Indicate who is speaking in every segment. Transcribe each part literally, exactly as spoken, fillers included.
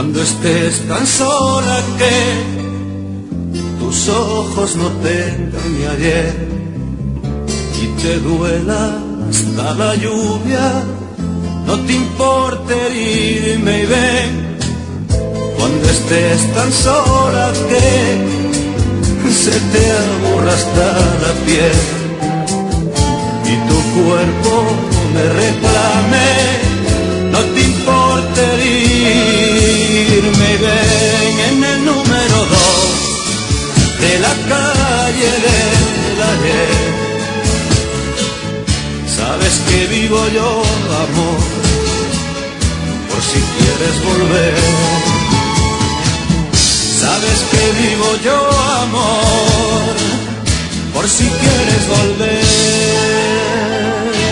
Speaker 1: Cuando estés tan sola que tus ojos no tengan mi ayer y te duela hasta la lluvia, no te importe irme y ven. Cuando estés tan sola que se te aburra hasta la piel y tu cuerpo me reclame, no te importe irme y ven. En el número dos de la calle del ayer, sabes que vivo yo, amor, por si quieres volver. Sabes que vivo yo, amor, por si quieres volver.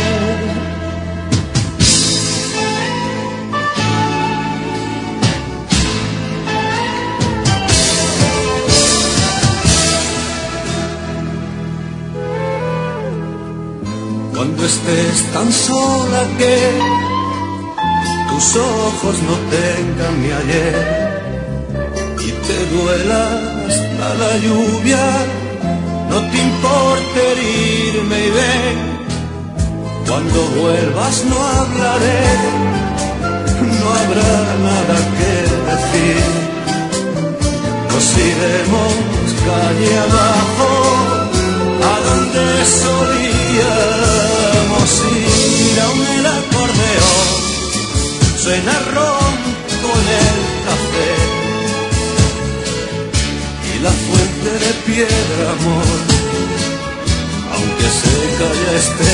Speaker 1: Cuando estés tan sola que tus ojos no tengan mi ayer y te duela hasta la lluvia, no te importe irme y ven. Cuando vuelvas no hablaré, no habrá nada que decir. Nos iremos calle abajo, a donde solíamos ir. Aún el acordeón suena ronco en el café y la fuente de piedra, amor, aunque seca ya esté.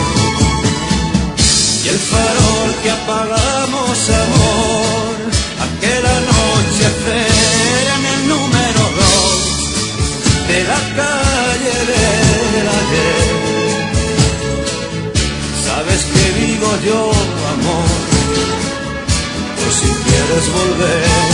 Speaker 1: Y el farol que apagamos, amor, aquel anochecer en el número dos de la calle del ayer. Sabes que vivo yo, amor, por si quieres volver.